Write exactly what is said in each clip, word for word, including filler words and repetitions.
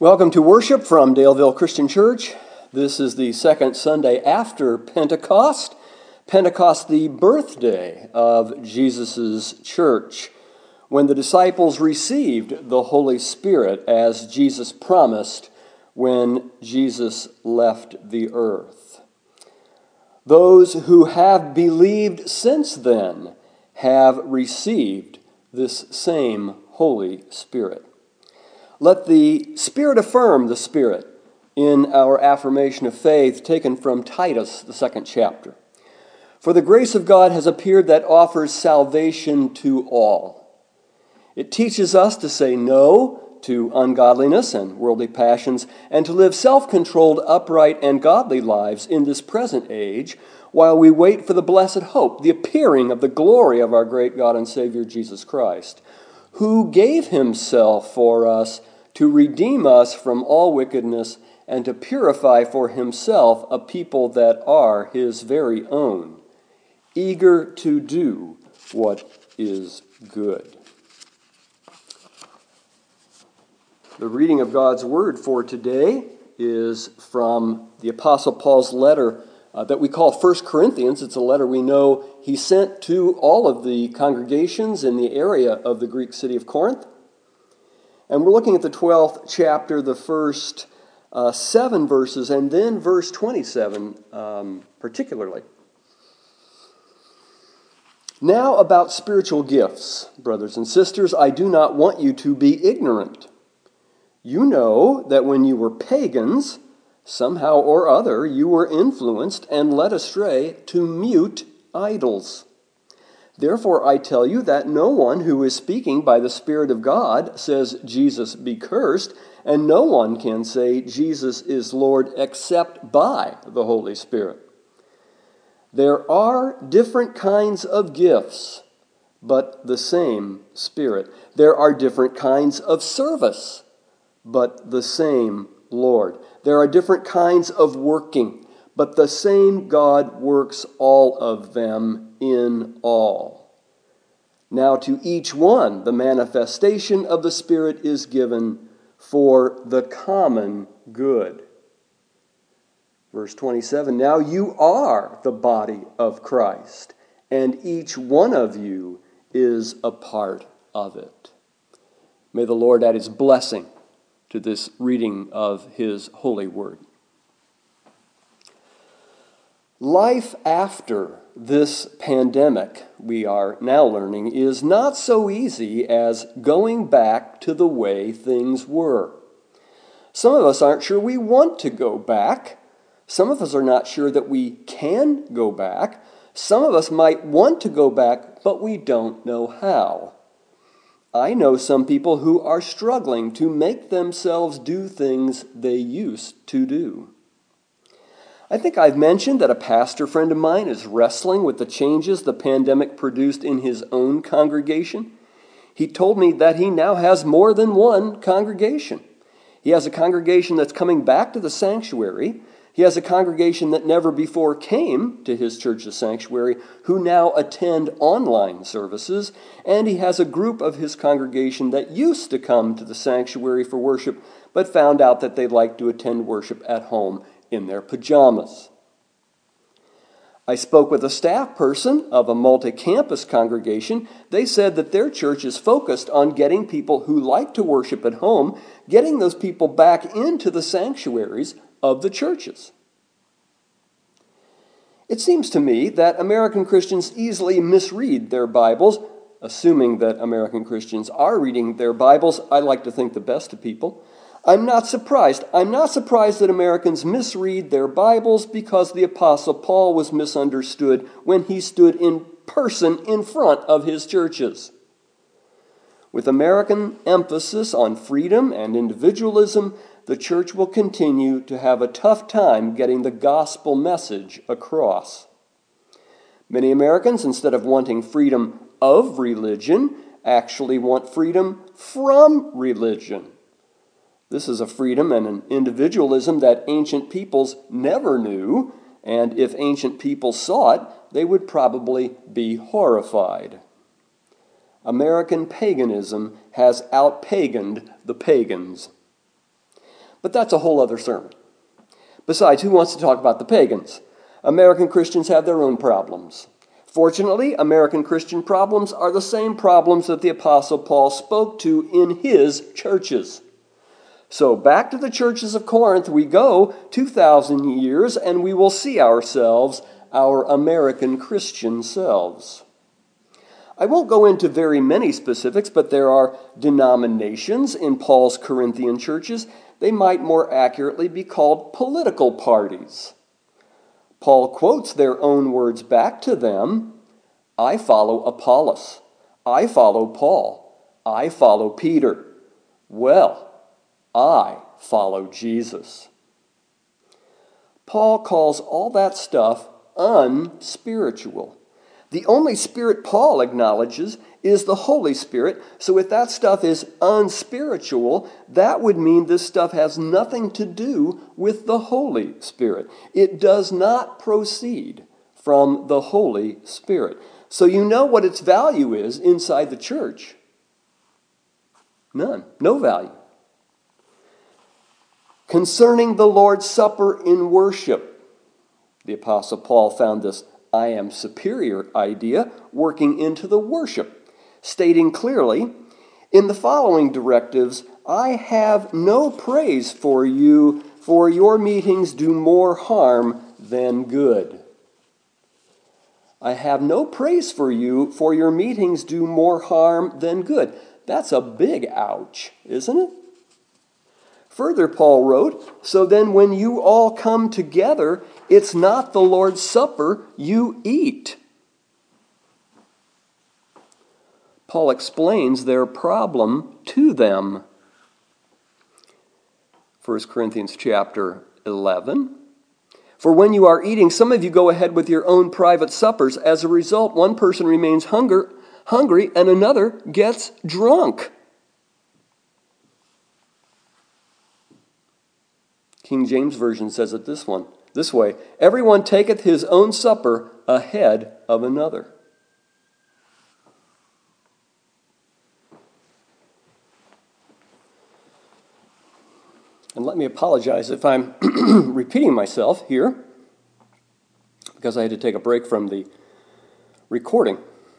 Welcome to worship from Daleville Christian Church. This is the second Sunday after Pentecost. Pentecost, the birthday of Jesus' church, when the disciples received the Holy Spirit as Jesus promised when Jesus left the earth. Those who have believed since then have received this same Holy Spirit. Let the Spirit affirm the Spirit in our affirmation of faith taken from Titus, the second chapter. For the grace of God has appeared that offers salvation to all. It teaches us to say no to ungodliness and worldly passions and to live self-controlled, upright, and godly lives in this present age while we wait for the blessed hope, the appearing of the glory of our great God and Savior Jesus Christ, who gave himself for us to redeem us from all wickedness and to purify for himself a people that are his very own, eager to do what is good. The reading of God's Word for today is from the Apostle Paul's letter uh, that we call First Corinthians. It's a letter we know he sent to all of the congregations in the area of the Greek city of Corinth. And we're looking at the twelfth chapter, the first uh, seven verses, and then verse twenty-seven um, particularly. Now about spiritual gifts, brothers and sisters, I do not want you to be ignorant. You know that when you were pagans, somehow or other you were influenced and led astray to mute idols. Therefore, I tell you that no one who is speaking by the Spirit of God says, Jesus be cursed, and no one can say Jesus is Lord except by the Holy Spirit. There are different kinds of gifts, but the same Spirit. There are different kinds of service, but the same Lord. There are different kinds of working, but the same God works all of them in all. Now to each one the manifestation of the Spirit is given for the common good. Verse twenty-seven, now you are the body of Christ, and each one of you is a part of it. May the Lord add his blessing to this reading of his holy word. Life after this pandemic, we are now learning, is not so easy as going back to the way things were. Some of us aren't sure we want to go back. Some of us are not sure that we can go back. Some of us might want to go back, but we don't know how. I know some people who are struggling to make themselves do things they used to do. I think I've mentioned that a pastor friend of mine is wrestling with the changes the pandemic produced in his own congregation. He told me that he now has more than one congregation. He has a congregation that's coming back to the sanctuary. He has a congregation that never before came to his church's sanctuary who now attend online services. And he has a group of his congregation that used to come to the sanctuary for worship but found out that they like to attend worship at home in their pajamas. I spoke with a staff person of a multi-campus congregation. They said that their church is focused on getting people who like to worship at home, getting those people back into the sanctuaries of the churches. It seems to me that American Christians easily misread their Bibles, assuming that American Christians are reading their Bibles. I like to think the best of people. I'm not surprised. I'm not surprised that Americans misread their Bibles because the Apostle Paul was misunderstood when he stood in person in front of his churches. With American emphasis on freedom and individualism, the church will continue to have a tough time getting the gospel message across. Many Americans, instead of wanting freedom of religion, actually want freedom from religion. This is a freedom and an individualism that ancient peoples never knew, and if ancient peoples saw it, they would probably be horrified. American paganism has out-paganed the pagans. But that's a whole other sermon. Besides, who wants to talk about the pagans? American Christians have their own problems. Fortunately, American Christian problems are the same problems that the Apostle Paul spoke to in his churches. So back to the churches of Corinth we go two thousand years, and we will see ourselves, our American Christian selves. I won't go into very many specifics, but there are denominations in Paul's Corinthian churches. They might more accurately be called political parties. Paul quotes their own words back to them. I follow Apollos. I follow Paul. I follow Peter. Well, I follow Jesus. Paul calls all that stuff unspiritual. The only spirit Paul acknowledges is the Holy Spirit. So if that stuff is unspiritual, that would mean this stuff has nothing to do with the Holy Spirit. It does not proceed from the Holy Spirit. So you know what its value is inside the church. None. No value. Concerning the Lord's Supper in worship, the Apostle Paul found this I am superior idea working into the worship, stating clearly, in the following directives, I have no praise for you, for your meetings do more harm than good. I have no praise for you, for your meetings do more harm than good. That's a big ouch, isn't it? Further, Paul wrote, so then when you all come together, it's not the Lord's Supper you eat. Paul explains their problem to them. First Corinthians chapter eleven. For when you are eating, some of you go ahead with your own private suppers. As a result, one person remains hunger, hungry and another gets drunk. King James Version says it this one, this way, everyone taketh his own supper ahead of another. And let me apologize if I'm repeating myself here, because I had to take a break from the recording.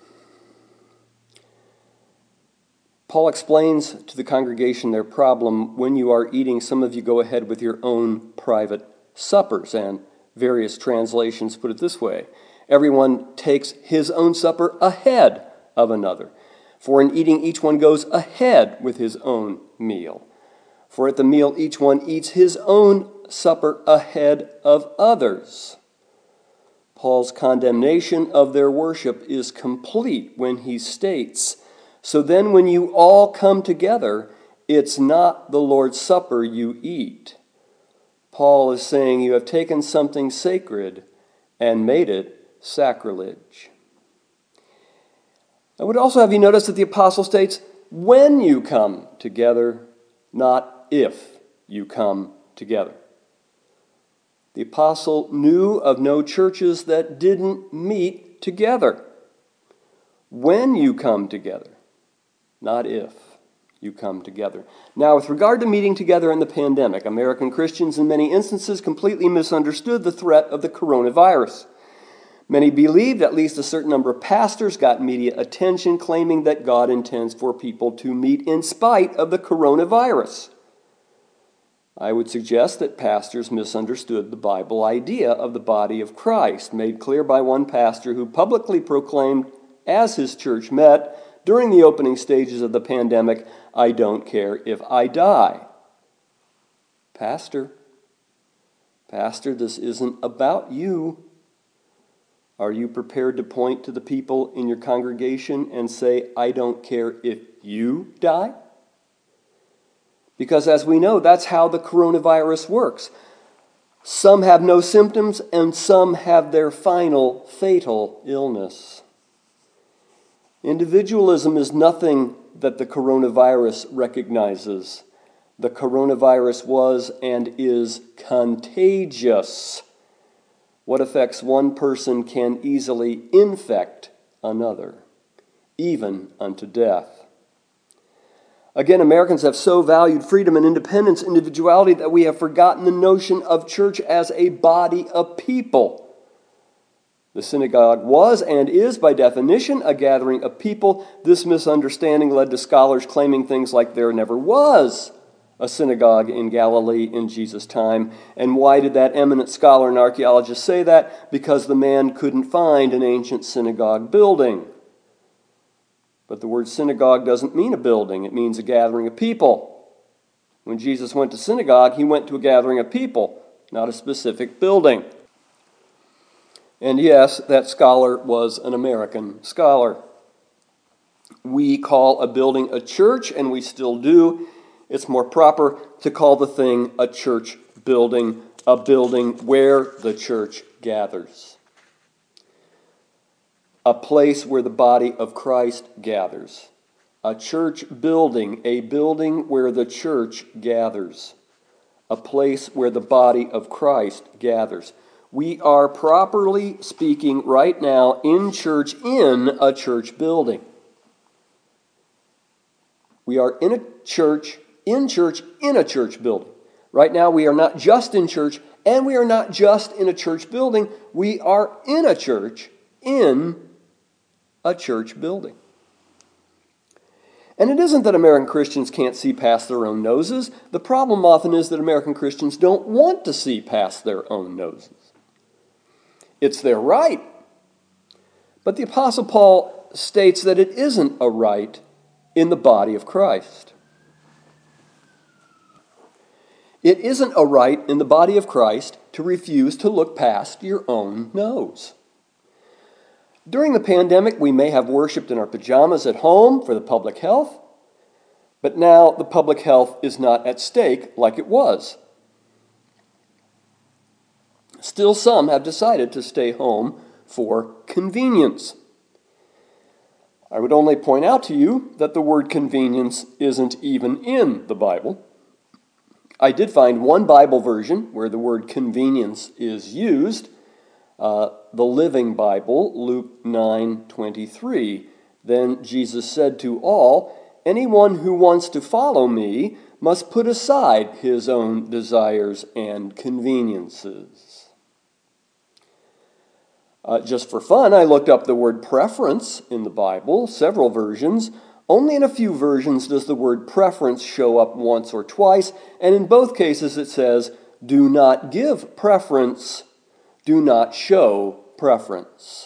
Paul explains to the congregation their problem. When you are eating, some of you go ahead with your own private suppers, and various translations put it this way. Everyone takes his own supper ahead of another. For in eating, each one goes ahead with his own meal. For at the meal, each one eats his own supper ahead of others. Paul's condemnation of their worship is complete when he states, so then when you all come together, it's not the Lord's Supper you eat. Paul is saying you have taken something sacred and made it sacrilege. I would also have you notice that the apostle states, when you come together, not if you come together. The apostle knew of no churches that didn't meet together. When you come together, not if you come together. Now, with regard to meeting together in the pandemic, American Christians in many instances completely misunderstood the threat of the coronavirus. Many believed at least a certain number of pastors got media attention claiming that God intends for people to meet in spite of the coronavirus. I would suggest that pastors misunderstood the Bible idea of the body of Christ, made clear by one pastor who publicly proclaimed as his church met during the opening stages of the pandemic, I don't care if I die. Pastor, Pastor, this isn't about you. Are you prepared to point to the people in your congregation and say, I don't care if you die? Because as we know, that's how the coronavirus works. Some have no symptoms and some have their final fatal illness. Individualism is nothing that the coronavirus recognizes. The coronavirus was and is contagious. What affects one person can easily infect another, even unto death. Again, Americans have so valued freedom and independence, individuality, that we have forgotten the notion of church as a body of people. The synagogue was and is, by definition, a gathering of people. This misunderstanding led to scholars claiming things like there never was a synagogue in Galilee in Jesus' time. And why did that eminent scholar and archaeologist say that? Because the man couldn't find an ancient synagogue building. But the word synagogue doesn't mean a building. It means a gathering of people. When Jesus went to synagogue, he went to a gathering of people, not a specific building. And yes, that scholar was an American scholar. We call a building a church, and we still do. It's more proper to call the thing a church building, a building where the church gathers. A place where the body of Christ gathers. A church building, a building where the church gathers. A place where the body of Christ gathers. We are, properly speaking, right now in church, in a church building. We are in a church, in church, in a church building. Right now we are not just in church, and we are not just in a church building. We are in a church, in a church building. And it isn't that American Christians can't see past their own noses. The problem often is that American Christians don't want to see past their own noses. It's their right. But the Apostle Paul states that it isn't a right in the body of Christ. It isn't a right in the body of Christ to refuse to look past your own nose. During the pandemic, we may have worshiped in our pajamas at home for the public health, but now the public health is not at stake like it was. Still, some have decided to stay home for convenience. I would only point out to you that the word convenience isn't even in the Bible. I did find one Bible version where the word convenience is used, uh, the Living Bible, Luke nine twenty-three. Then Jesus said to all, "Anyone who wants to follow me must put aside his own desires and conveniences." Uh, just for fun, I looked up the word preference in the Bible, several versions. Only in a few versions does the word preference show up once or twice, and in both cases it says, do not give preference, do not show preference.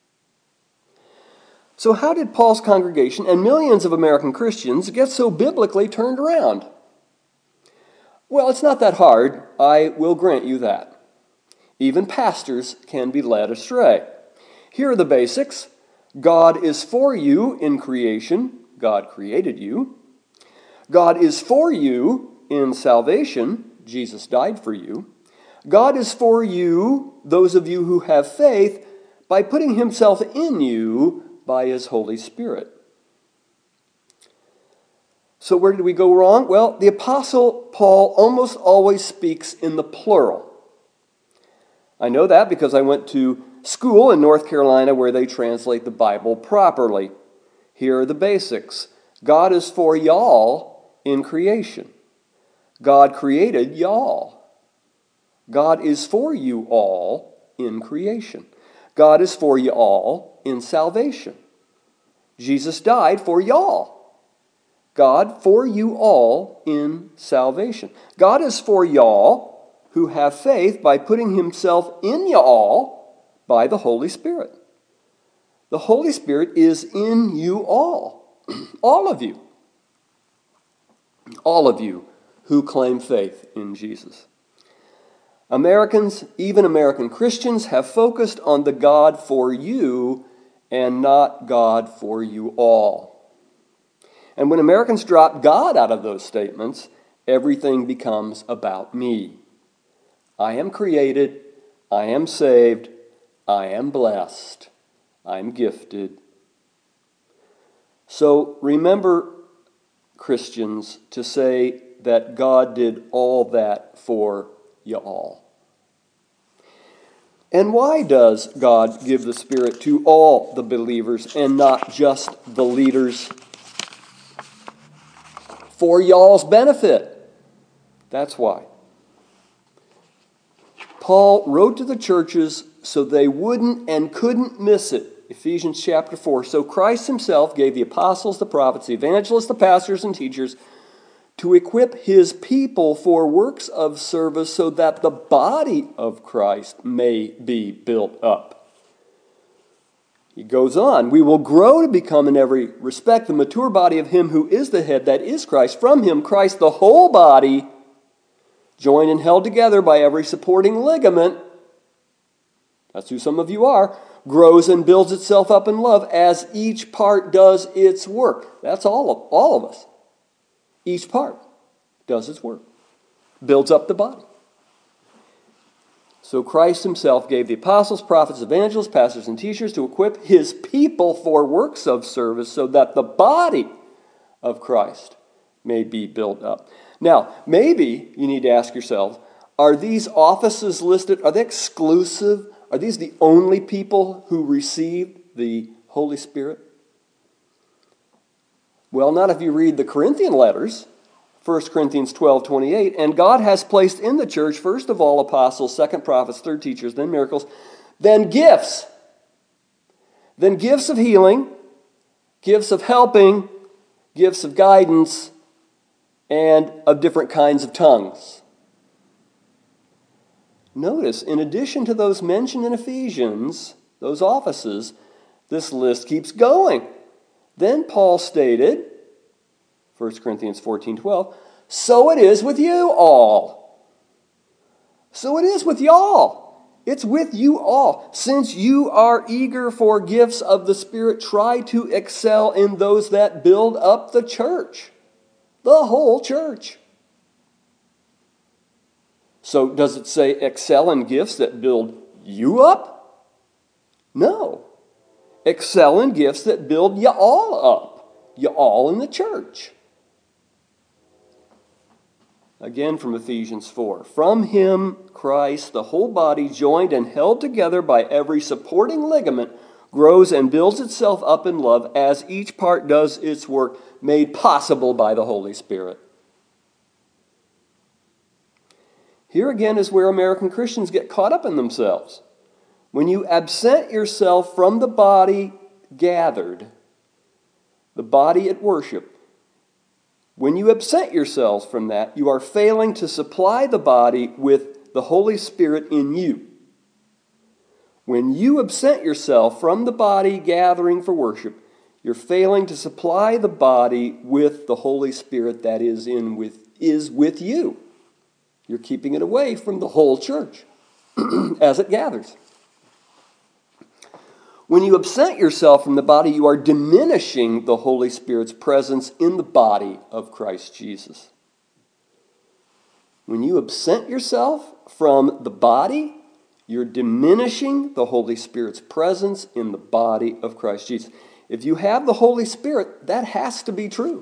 So how did Paul's congregation and millions of American Christians get so biblically turned around? Well, it's not that hard. I will grant you that. Even pastors can be led astray. Here are the basics. God is for you in creation. God created you. God is for you in salvation. Jesus died for you. God is for you, those of you who have faith, by putting himself in you by his Holy Spirit. So where did we go wrong? Well, the Apostle Paul almost always speaks in the plural. I know that because I went to school in North Carolina where they translate the Bible properly. Here are the basics. God is for y'all in creation. God created y'all. God is for you all in creation. God is for you all in salvation. Jesus died for y'all. God for you all in salvation. God is for y'all who have faith by putting himself in you all by the Holy Spirit. The Holy Spirit is in you all. All of you. All of you who claim faith in Jesus. Americans, even American Christians, have focused on the God for you and not God for you all. And when Americans drop God out of those statements, everything becomes about me. I am created, I am saved, I am blessed, I'm gifted. So remember, Christians, to say that God did all that for you all. And why does God give the Spirit to all the believers and not just the leaders? for y'all's benefit. That's why. Paul wrote to the churches so they wouldn't and couldn't miss it. Ephesians chapter four. So Christ himself gave the apostles, the prophets, the evangelists, the pastors, and teachers to equip his people for works of service so that the body of Christ may be built up. He goes on, we will grow to become in every respect the mature body of him who is the head, that is Christ. From him, Christ, the whole body, joined and held together by every supporting ligament, that's who some of you are, grows and builds itself up in love as each part does its work. That's all of, all of us. Each part does its work. Builds up the body. So Christ himself gave the apostles, prophets, evangelists, pastors, and teachers to equip his people for works of service so that the body of Christ may be built up. Now, maybe you need to ask yourself, are these offices listed, are they exclusive? Are these the only people who received the Holy Spirit? Well, not if you read the Corinthian letters. First Corinthians twelve twenty-eight. And God has placed in the church, first of all, apostles, second prophets, third teachers, then miracles, then gifts. Then gifts of healing, gifts of helping, gifts of guidance, and of different kinds of tongues. Notice, in addition to those mentioned in Ephesians, those offices, this list keeps going. Then Paul stated, First Corinthians fourteen twelve, so it is with you all. So it is with y'all. It's with you all. Since you are eager for gifts of the Spirit, try to excel in those that build up the church. The whole church. So does it say excel in gifts that build you up? No. Excel in gifts that build you all up. You all in the church. Again from Ephesians four. From him, Christ, the whole body, joined and held together by every supporting ligament, grows and builds itself up in love as each part does its work, made possible by the Holy Spirit. Here again is where American Christians get caught up in themselves. When you absent yourself from the body gathered, the body at worship, when you absent yourselves from that, you are failing to supply the body with the Holy Spirit in you. When you absent yourself from the body gathering for worship, you're failing to supply the body with the Holy Spirit that is in with is with you. You're keeping it away from the whole church as it gathers. When you absent yourself from the body, you are diminishing the Holy Spirit's presence in the body of Christ Jesus. When you absent yourself from the body, you're diminishing the Holy Spirit's presence in the body of Christ Jesus. If you have the Holy Spirit, that has to be true.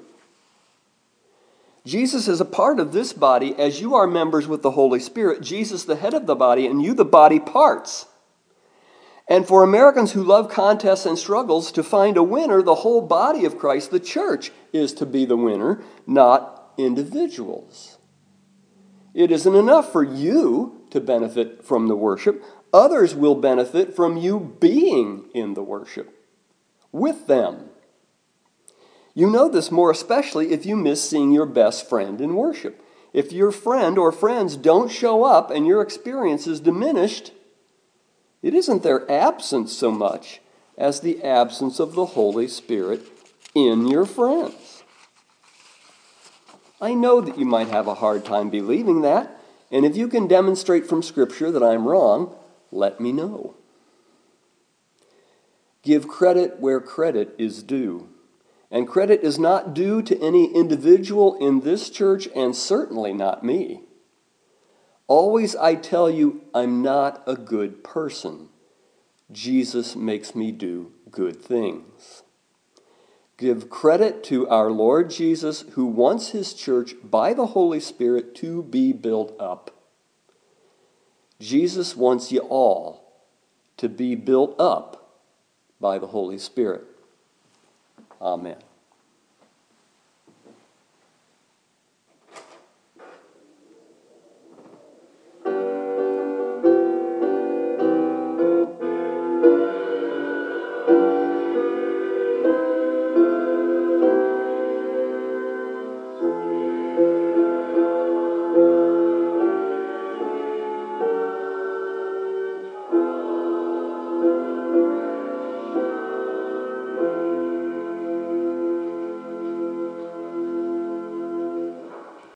Jesus is a part of this body as you are members with the Holy Spirit. Jesus, the head of the body, and you, the body parts. And for Americans who love contests and struggles, to find a winner, the whole body of Christ, the church, is to be the winner, not individuals. It isn't enough for you to benefit from the worship. Others will benefit from you being in the worship with them. You know this more especially if you miss seeing your best friend in worship. If your friend or friends don't show up and your experience is diminished, it isn't their absence so much as the absence of the Holy Spirit in your friends. I know that you might have a hard time believing that, and if you can demonstrate from Scripture that I'm wrong, let me know. Give credit where credit is due. And credit is not due to any individual in this church, and certainly not me. Always I tell you, I'm not a good person. Jesus makes me do good things. Give credit to our Lord Jesus, who wants his church by the Holy Spirit to be built up. Jesus wants you all to be built up by the Holy Spirit. Amen.